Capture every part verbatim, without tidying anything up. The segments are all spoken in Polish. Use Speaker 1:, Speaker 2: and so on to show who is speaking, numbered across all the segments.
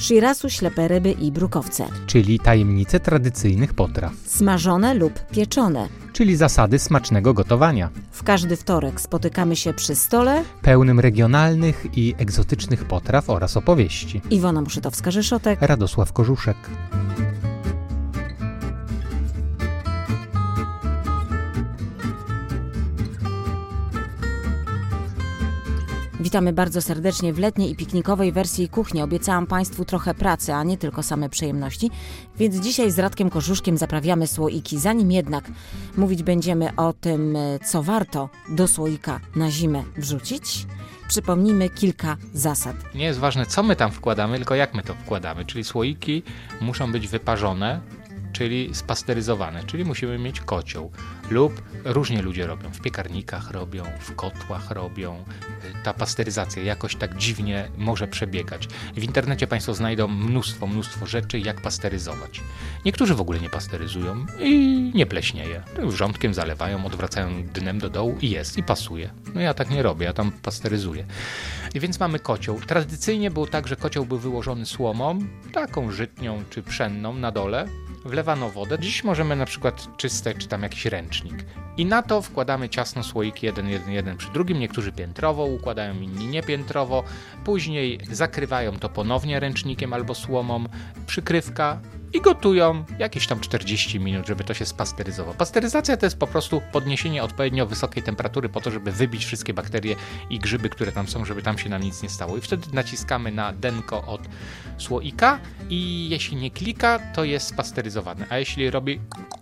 Speaker 1: shirasu, ślepe ryby i brukowce.
Speaker 2: Czyli tajemnice tradycyjnych potraw.
Speaker 1: Smażone lub pieczone.
Speaker 2: Czyli zasady smacznego gotowania.
Speaker 1: W każdy wtorek spotykamy się przy stole
Speaker 2: pełnym regionalnych i egzotycznych potraw oraz opowieści.
Speaker 1: Iwona Muszytowska-Rzeszotek,
Speaker 2: Radosław Korzuszek.
Speaker 1: Witamy bardzo serdecznie w letniej i piknikowej wersji kuchni. Obiecałam Państwu trochę pracy, a nie tylko same przyjemności, więc dzisiaj z Radkiem Korzuszkiem zaprawiamy słoiki. Zanim jednak mówić będziemy o tym, co warto do słoika na zimę wrzucić, przypomnijmy kilka zasad.
Speaker 3: Nie jest ważne, co my tam wkładamy, tylko jak my to wkładamy. Czyli słoiki muszą być wyparzone, czyli spasteryzowane, czyli musimy mieć kocioł. Lub różnie ludzie robią, w piekarnikach robią, w kotłach robią. Ta pasteryzacja jakoś tak dziwnie może przebiegać. W internecie Państwo znajdą mnóstwo, mnóstwo rzeczy, jak pasteryzować. Niektórzy w ogóle nie pasteryzują i nie pleśnieje. Wrzątkiem zalewają, odwracają dnem do dołu i jest, i pasuje. No ja tak nie robię, ja tam pasteryzuję. I więc mamy kocioł. Tradycyjnie było tak, że kocioł był wyłożony słomą, taką żytnią czy pszenną na dole. Wlewano wodę. Dziś możemy na przykład czyste, czy tam jakiś ręcznik. I na to wkładamy ciasno słoiki jeden, jeden, jeden przy drugim. Niektórzy piętrowo układają, inni niepiętrowo. Później zakrywają to ponownie ręcznikiem albo słomą. Przykrywka. I gotują jakieś tam czterdzieści minut, żeby to się spasteryzowało. Pasteryzacja to jest po prostu podniesienie odpowiednio wysokiej temperatury po to, żeby wybić wszystkie bakterie i grzyby, które tam są, żeby tam się nam nic nie stało. I wtedy naciskamy na denko od słoika i jeśli nie klika, to jest spasteryzowane. A jeśli robi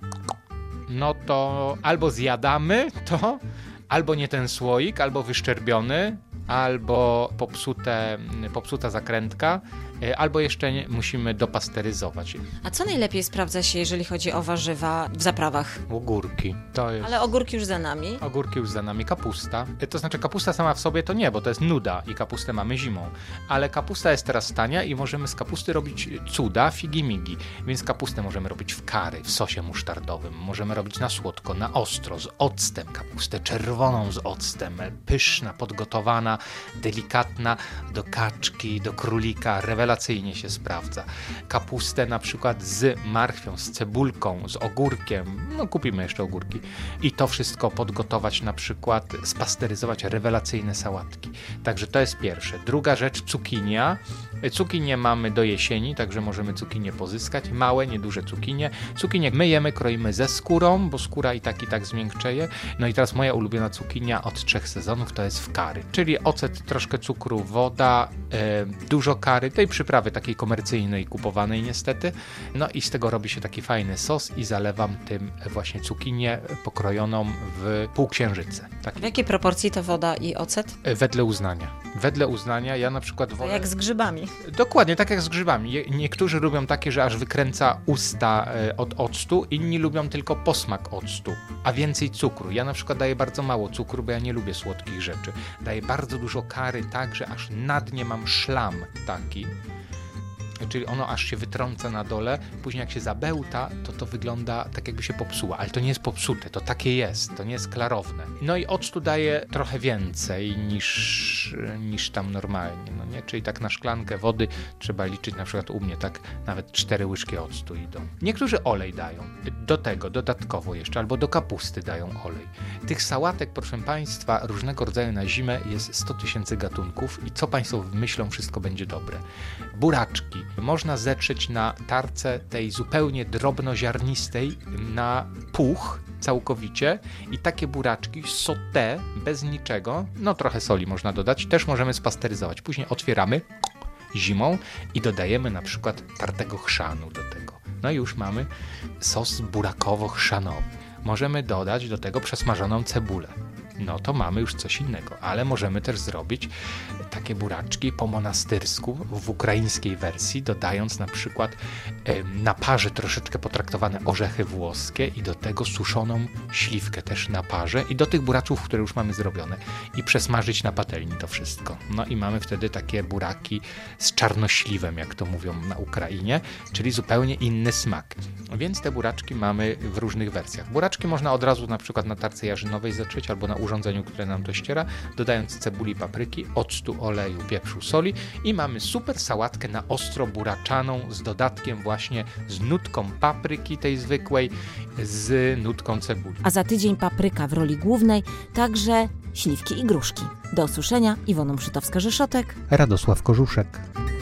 Speaker 3: no to albo zjadamy to, albo nie ten słoik, albo wyszczerbiony, albo popsute, popsuta zakrętka, albo jeszcze nie, musimy dopasteryzować.
Speaker 1: A co najlepiej sprawdza się, jeżeli chodzi o warzywa w zaprawach?
Speaker 3: Ogórki. To jest...
Speaker 1: Ale ogórki już za nami.
Speaker 3: Ogórki już za nami. Kapusta. To znaczy kapusta sama w sobie to nie, bo to jest nuda i kapustę mamy zimą. Ale kapusta jest teraz tania i możemy z kapusty robić cuda, figi-migi. Więc kapustę możemy robić w curry, w sosie musztardowym. Możemy robić na słodko, na ostro, z octem. Kapustę czerwoną z octem. Pyszna, podgotowana, delikatna, do kaczki, do królika, rewelacyjnie się sprawdza. Kapustę na przykład z marchwią, z cebulką, z ogórkiem, no kupimy jeszcze ogórki i to wszystko podgotować, na przykład spasteryzować, rewelacyjne sałatki. Także to jest pierwsze. Druga rzecz, cukinia. Cukinię mamy do jesieni, także możemy cukinię pozyskać. Małe, nieduże cukinie. Cukinię myjemy, kroimy ze skórą, bo skóra i tak i tak zmiękczeje. No i teraz moja ulubiona cukinia od trzech sezonów to jest w curry, czyli ocet, troszkę cukru, woda, e, dużo curry, tej przyprawy takiej komercyjnej, kupowanej niestety. No i z tego robi się taki fajny sos i zalewam tym właśnie cukinię pokrojoną w półksiężyce. Tak.
Speaker 1: W jakiej proporcji to woda i ocet?
Speaker 3: Wedle uznania. Wedle uznania ja na przykład wolę...
Speaker 1: Jak z grzybami.
Speaker 3: Dokładnie, tak jak z grzybami. Niektórzy lubią takie, że aż wykręca usta od octu, inni lubią tylko posmak octu, a więcej cukru. Ja na przykład daję bardzo mało cukru, bo ja nie lubię słodkich rzeczy. Daję bardzo dużo curry, tak, że aż na dnie mam szlam taki. Czyli ono aż się wytrąca na dole, później jak się zabełta, to to wygląda tak jakby się popsuła, ale to nie jest popsute, to takie jest, to nie jest klarowne. No i octu daje trochę więcej niż, niż tam normalnie, no nie? Czyli tak na szklankę wody trzeba liczyć, na przykład u mnie tak nawet cztery łyżki octu idą. Niektórzy olej dają, do tego dodatkowo jeszcze, albo do kapusty dają olej. Tych sałatek, proszę Państwa, różnego rodzaju na zimę jest sto tysięcy gatunków i co Państwo myślą, wszystko będzie dobre. Buraczki można zetrzeć na tarce tej zupełnie drobnoziarnistej na puch całkowicie i takie buraczki sauté bez niczego, no trochę soli można dodać, też możemy spasteryzować. Później otwieramy zimą i dodajemy na przykład tartego chrzanu do tego. No i już mamy sos burakowo-chrzanowy. Możemy dodać do tego przesmażoną cebulę. No to mamy już coś innego, ale możemy też zrobić takie buraczki po monastyrsku w ukraińskiej wersji, dodając na przykład e, na parze troszeczkę potraktowane orzechy włoskie i do tego suszoną śliwkę też na parze i do tych buraczków, które już mamy zrobione i przesmażyć na patelni to wszystko. No i mamy wtedy takie buraki z czarnośliwem, jak to mówią na Ukrainie, czyli zupełnie inny smak. Więc te buraczki mamy w różnych wersjach. Buraczki można od razu na przykład na tarce jarzynowej zetrzeć albo na urządzeniu, które nam to ściera, dodając cebuli, papryki, octu, oleju, pieprzu, soli i mamy super sałatkę na ostro buraczaną z dodatkiem właśnie z nutką papryki tej zwykłej, z nutką cebuli.
Speaker 1: A za tydzień papryka w roli głównej, także śliwki i gruszki. Do usłyszenia. Iwona Mszytowska-Rzeszotek.
Speaker 2: Radosław Korzuszek.